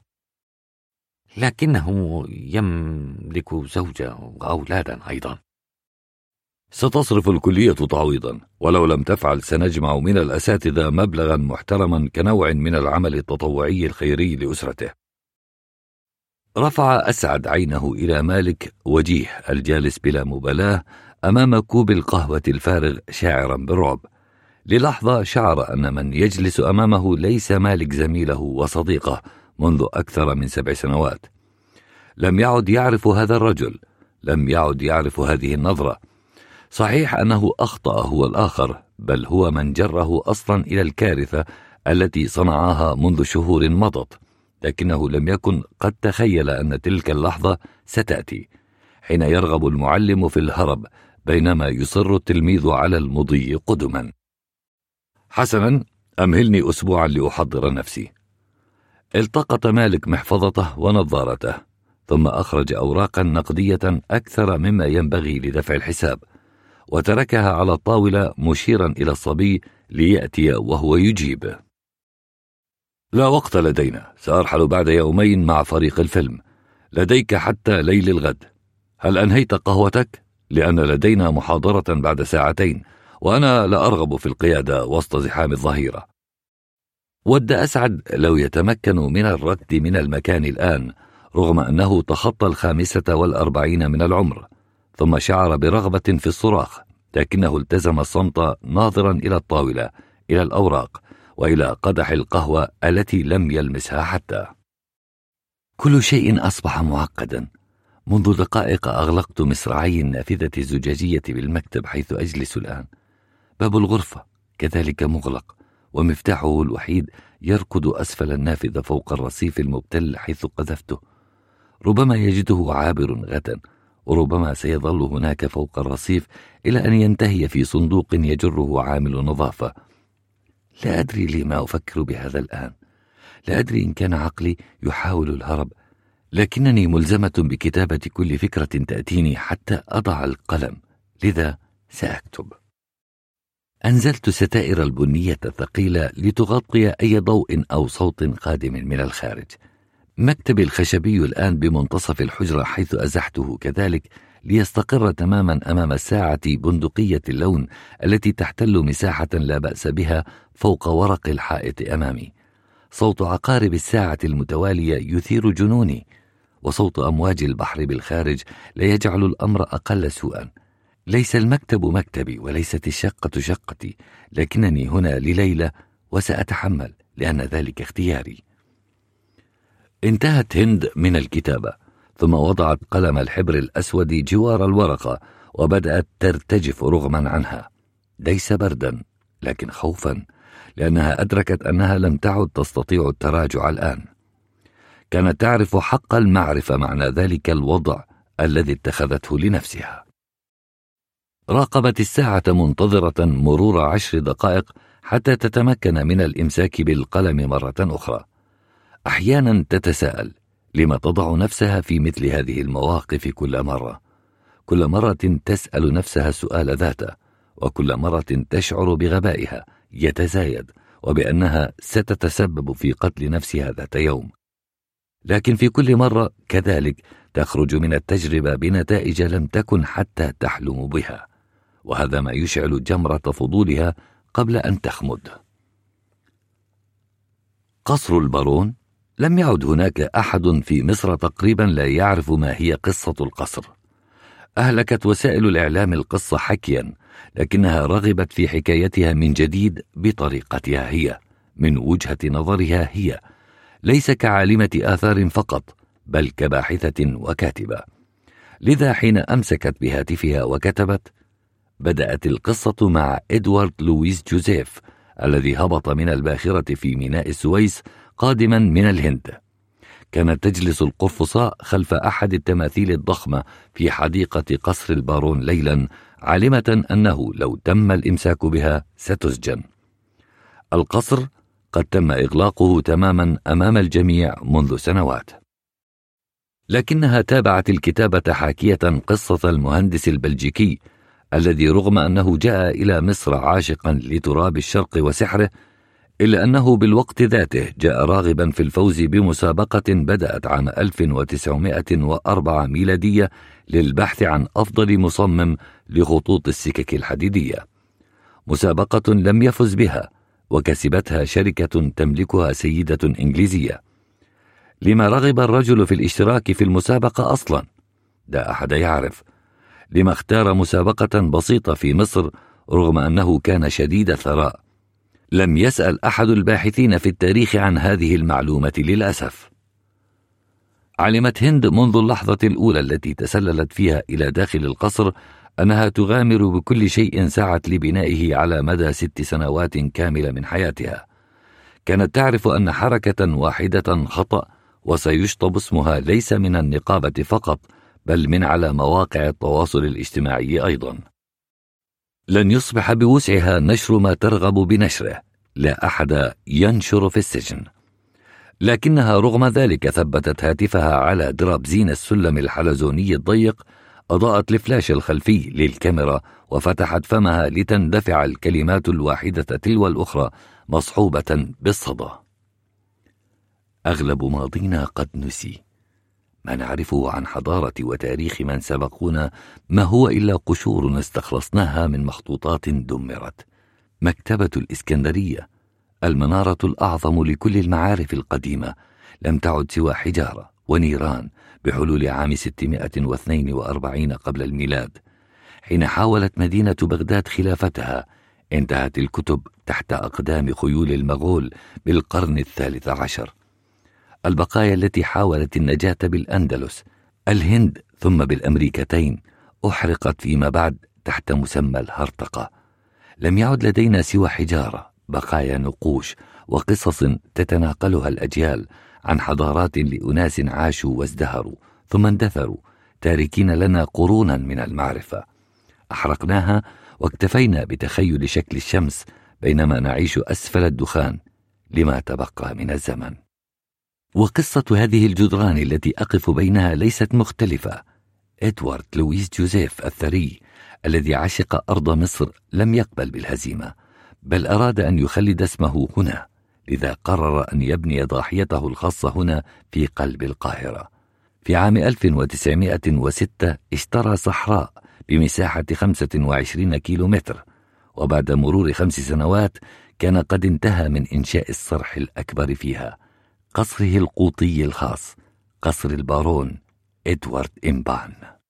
لكنه يملك زوجة وأولادا أيضا. ستصرف الكلية تعويضا، ولو لم تفعل سنجمع من الأساتذة مبلغا محترما كنوع من العمل التطوعي الخيري لأسرته. رفع أسعد عينه إلى مالك وجيه الجالس بلا مبالاة أمام كوب القهوة الفارغ، شاعرا بالرعب. للحظة شعر أن من يجلس أمامه ليس مالك زميله وصديقه منذ أكثر من سبع سنوات. لم يعد يعرف هذا الرجل، لم يعد يعرف هذه النظرة. صحيح أنه أخطأ هو الآخر، بل هو من جره أصلا إلى الكارثة التي صنعها منذ شهور مضت، لكنه لم يكن قد تخيل أن تلك اللحظة ستأتي حين يرغب المعلم في الهرب بينما يصر التلميذ على المضي قدما. حسنا، أمهلني أسبوعا لأحضر نفسي. التقط مالك محفظته ونظارته، ثم أخرج أوراقا نقدية أكثر مما ينبغي لدفع الحساب، وتركها على الطاولة مشيرا إلى الصبي ليأتي وهو يجيب: لا وقت لدينا، سأرحل بعد يومين مع فريق الفيلم، لديك حتى ليل الغد. هل أنهيت قهوتك؟ لأن لدينا محاضرة بعد ساعتين، وأنا لا أرغب في القيادة وسط زحام الظهيرة. ود أسعد لو يتمكن من الركض من المكان الآن، رغم أنه تخطى الخامسة والأربعين من العمر، ثم شعر برغبة في الصراخ، لكنه التزم الصمت ناظرا إلى الطاولة، إلى الأوراق، وإلى قدح القهوة التي لم يلمسها حتى. كل شيء أصبح معقدا. منذ دقائق أغلقت مصراعي النافذة الزجاجية بالمكتب حيث أجلس الآن. باب الغرفة كذلك مغلق، ومفتاحه الوحيد يركض أسفل النافذة فوق الرصيف المبتل حيث قذفته. ربما يجده عابر غدا، وربما سيظل هناك فوق الرصيف إلى أن ينتهي في صندوق يجره عامل نظافة. لا أدري لما أفكر بهذا الآن، لا أدري إن كان عقلي يحاول الهرب، لكنني ملزمة بكتابة كل فكرة تأتيني حتى أضع القلم، لذا سأكتب. أنزلت ستائر البنية الثقيلة لتغطي أي ضوء أو صوت قادم من الخارج. مكتبي الخشبي الآن بمنتصف الحجرة، حيث أزحته كذلك ليستقر تماما أمام الساعة بندقية اللون التي تحتل مساحة لا بأس بها فوق ورق الحائط أمامي. صوت عقارب الساعة المتوالية يثير جنوني، وصوت أمواج البحر بالخارج لا يجعل الأمر أقل سوءا. ليس المكتب مكتبي وليست الشقة شقتي، لكنني هنا لليلة وسأتحمل لأن ذلك اختياري. انتهت هند من الكتابة، ثم وضعت قلم الحبر الأسود جوار الورقة وبدأت ترتجف رغما عنها، ليس بردا لكن خوفا، لأنها أدركت أنها لم تعد تستطيع التراجع الآن. كانت تعرف حق المعرفة معنى ذلك الوضع الذي اتخذته لنفسها. راقبت الساعة منتظرة مرور عشر دقائق حتى تتمكن من الإمساك بالقلم مرة أخرى. أحيانا تتساءل لما تضع نفسها في مثل هذه المواقف كل مرة. كل مرة تسأل نفسها السؤال ذاته، وكل مرة تشعر بغبائها يتزايد وبأنها ستتسبب في قتل نفسها ذات يوم. لكن في كل مرة كذلك تخرج من التجربة بنتائج لم تكن حتى تحلم بها، وهذا ما يشعل جمرة فضولها قبل أن تخمد. قصر البارون. لم يعد هناك أحد في مصر تقريبا لا يعرف ما هي قصة القصر. أهلكت وسائل الإعلام القصة حكيا، لكنها رغبت في حكايتها من جديد بطريقتها هي، من وجهة نظرها هي، ليس كعالمة آثار فقط بل كباحثة وكاتبة. لذا حين أمسكت بهاتفها وكتبت: بدأت القصة مع إدوارد لويس جوزيف الذي هبط من الباخرة في ميناء السويس قادما من الهند. كانت تجلس القرفصاء خلف أحد التماثيل الضخمة في حديقة قصر البارون ليلا، عالمة أنه لو تم الإمساك بها ستسجن. القصر قد تم إغلاقه تماما أمام الجميع منذ سنوات، لكنها تابعت الكتابة حاكية قصة المهندس البلجيكي الذي رغم أنه جاء إلى مصر عاشقا لتراب الشرق وسحره، إلا أنه بالوقت ذاته جاء راغبا في الفوز بمسابقة بدأت عام ألف وتسعمائة وأربعة ميلادية للبحث عن أفضل مصمم لخطوط السكك الحديدية، مسابقة لم يفز بها وكسبتها شركة تملكها سيدة إنجليزية. لما رغب الرجل في الاشتراك في المسابقة أصلا؟ لا أحد يعرف. لما اختار مسابقة بسيطة في مصر رغم أنه كان شديد الثراء؟ لم يسأل أحد الباحثين في التاريخ عن هذه المعلومة للأسف. علمت هند منذ اللحظة الأولى التي تسللت فيها إلى داخل القصر أنها تغامر بكل شيء سعت لبنائه على مدى ست سنوات كاملة من حياتها. كانت تعرف أن حركة واحدة خطأ وسيشطب اسمها ليس من النقابة فقط بل من على مواقع التواصل الاجتماعي أيضا. لن يصبح بوسعها نشر ما ترغب بنشره، لا أحد ينشر في السجن. لكنها رغم ذلك ثبتت هاتفها على درابزين السلم الحلزوني الضيق، أضاءت الفلاش الخلفي للكاميرا وفتحت فمها لتندفع الكلمات الواحدة تلو الأخرى مصحوبة بالصدى. أغلب ماضينا قد نسي. ما نعرفه عن حضارة وتاريخ من سبقونا ما هو إلا قشور استخلصناها من مخطوطات دمرت. مكتبة الإسكندرية، المنارة الأعظم لكل المعارف القديمة، لم تعد سوى حجارة ونيران بحلول عام ستمائة واثنين وأربعين قبل الميلاد. حين حاولت مدينة بغداد خلافتها، انتهت الكتب تحت أقدام خيول المغول بالقرن الثالث عشر. البقايا التي حاولت النجاة بالأندلس، الهند ثم بالأمريكتين أحرقت فيما بعد تحت مسمى الهرطقة. لم يعد لدينا سوى حجارة، بقايا نقوش وقصص تتناقلها الأجيال عن حضارات لأناس عاشوا وازدهروا ثم اندثروا، تاركين لنا قرونا من المعرفة. أحرقناها واكتفينا بتخيل شكل الشمس بينما نعيش أسفل الدخان لما تبقى من الزمن. وقصة هذه الجدران التي أقف بينها ليست مختلفة. إدوارد لويس جوزيف الثري الذي عشق أرض مصر لم يقبل بالهزيمة، بل أراد أن يخلد اسمه هنا، لذا قرر أن يبني ضاحيته الخاصة هنا في قلب القاهرة. في عام ألف وتسعمائة وستة اشترى صحراء بمساحة خمسة وعشرين كيلو متر، وبعد مرور خمس سنوات كان قد انتهى من إنشاء الصرح الأكبر فيها، قصره القوطي الخاص، قصر البارون إدوارد إمبان.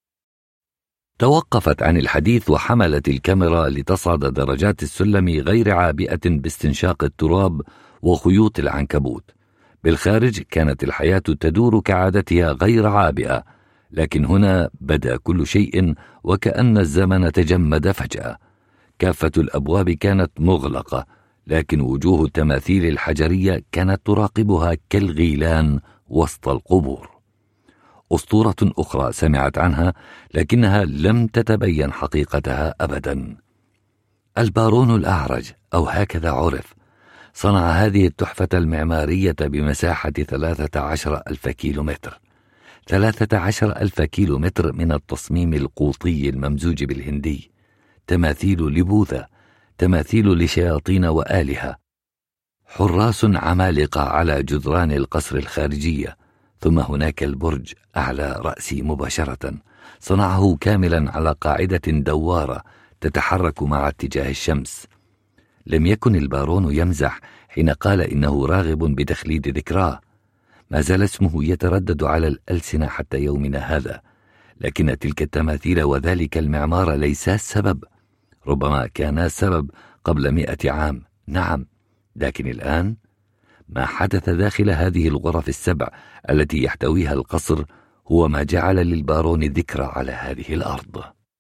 توقفت عن الحديث وحملت الكاميرا لتصعد درجات السلم غير عابئة باستنشاق التراب وخيوط العنكبوت. بالخارج كانت الحياة تدور كعادتها غير عابئة، لكن هنا بدأ كل شيء وكأن الزمن تجمد فجأة. كافة الأبواب كانت مغلقة، لكن وجوه التماثيل الحجرية كانت تراقبها كالغيلان وسط القبور. أسطورة أخرى سمعت عنها، لكنها لم تتبين حقيقتها أبدا. البارون الأعرج، أو هكذا عرف، صنع هذه التحفة المعمارية بمساحة ثلاثة عشر ألف كيلومتر، ثلاثة عشر ألف كيلومتر من التصميم القوطي الممزوج بالهندي، تماثيل لبوذا، تماثيل لشياطين وآلهة، حراس عمالقة على جدران القصر الخارجية، ثم هناك البرج أعلى رأسي مباشرة، صنعه كاملا على قاعدة دوارة تتحرك مع اتجاه الشمس. لم يكن البارون يمزح حين قال إنه راغب بتخليد ذكراه، ما زال اسمه يتردد على الألسنة حتى يومنا هذا، لكن تلك التماثيل وذلك المعمار ليسا السبب. ربما كان السبب قبل مئة عام، نعم، لكن الآن ما حدث داخل هذه الغرف السبع التي يحتويها القصر هو ما جعل للبارون ذكرى على هذه الأرض.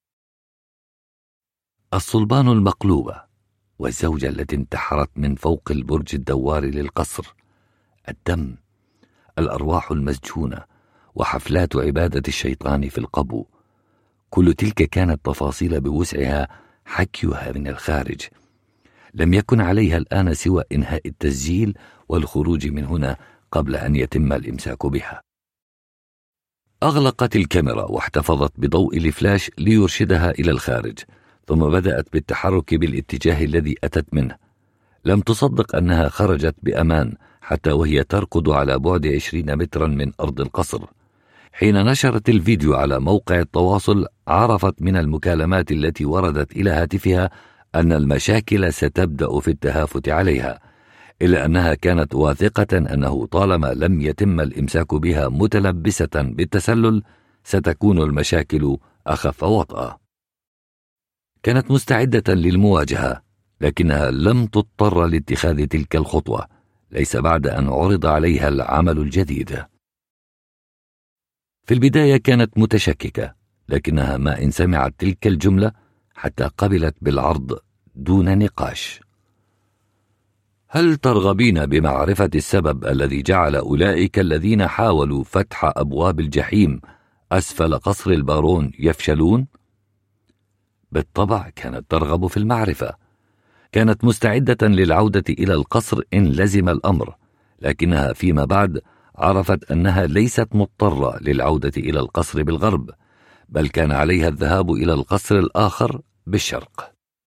الصلبان المقلوبة، والزوجة التي انتحرت من فوق البرج الدوار للقصر، الدم، الأرواح المسجونة، وحفلات عبادة الشيطان في القبو، كل تلك كانت تفاصيل بوسعها حكيها من الخارج. لم يكن عليها الآن سوى إنهاء التسجيل والخروج من هنا قبل أن يتم الإمساك بها. أغلقت الكاميرا واحتفظت بضوء الفلاش ليرشدها إلى الخارج، ثم بدأت بالتحرك بالاتجاه الذي أتت منه. لم تصدق أنها خرجت بأمان حتى وهي تركض على بعد عشرين مترا من أرض القصر. حين نشرت الفيديو على موقع التواصل عرفت من المكالمات التي وردت إلى هاتفها أن المشاكل ستبدأ في التهافت عليها، إلا أنها كانت واثقة أنه طالما لم يتم الإمساك بها متلبسة بالتسلل ستكون المشاكل أخف وطأة. كانت مستعدة للمواجهة، لكنها لم تضطر لاتخاذ تلك الخطوة، ليس بعد أن عرض عليها العمل الجديد. في البداية كانت متشككة، لكنها ما إن سمعت تلك الجملة حتى قبلت بالعرض دون نقاش. هل ترغبين بمعرفة السبب الذي جعل أولئك الذين حاولوا فتح أبواب الجحيم أسفل قصر البارون يفشلون؟ بالطبع كانت ترغب في المعرفة، كانت مستعدة للعودة إلى القصر إن لزم الأمر، لكنها فيما بعد عرفت أنها ليست مضطرة للعودة إلى القصر بالغرب، بل كان عليها الذهاب إلى القصر الآخر بالشرق.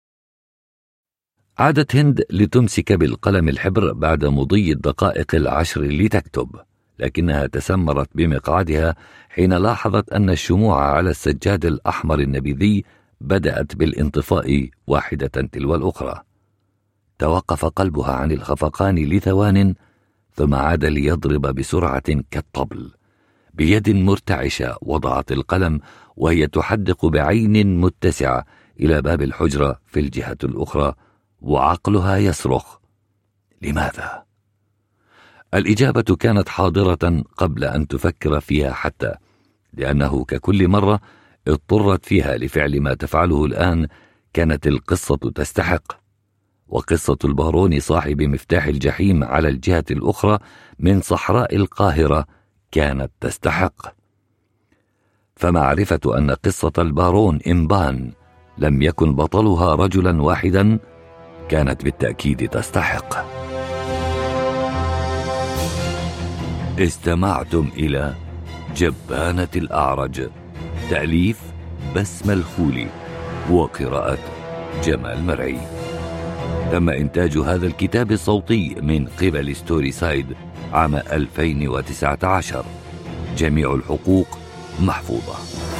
عادت هند لتمسك بالقلم الحبر بعد مضي الدقائق العشر لتكتب، لكنها تسمرت بمقعدها حين لاحظت أن الشموع على السجاد الأحمر النبيذي بدأت بالانطفاء واحدة تلو الأخرى. توقف قلبها عن الخفقان لثوان، ثم عاد ليضرب بسرعة كالطبل. بيد مرتعشة وضعت القلم وهي تحدق بعين متسعة إلى باب الحجرة في الجهة الأخرى، وعقلها يصرخ: لماذا؟ الإجابة كانت حاضرة قبل أن تفكر فيها حتى، لأنه ككل مرة اضطرت فيها لفعل ما تفعله الآن كانت القصة تستحق، وقصة البارون صاحب مفتاح الجحيم على الجهة الأخرى من صحراء القاهرة كانت تستحق. فمعرفة أن قصة البارون إمبان لم يكن بطلها رجلا واحدا كانت بالتأكيد تستحق. استمعتم إلى جبانة الأعرج، تأليف بسمة الخولي، وقراءة جمال مرعي. تم إنتاج هذا الكتاب الصوتي من قبل ستوري سايد عام ألفين وتسعة عشر. جميع الحقوق محفوظة.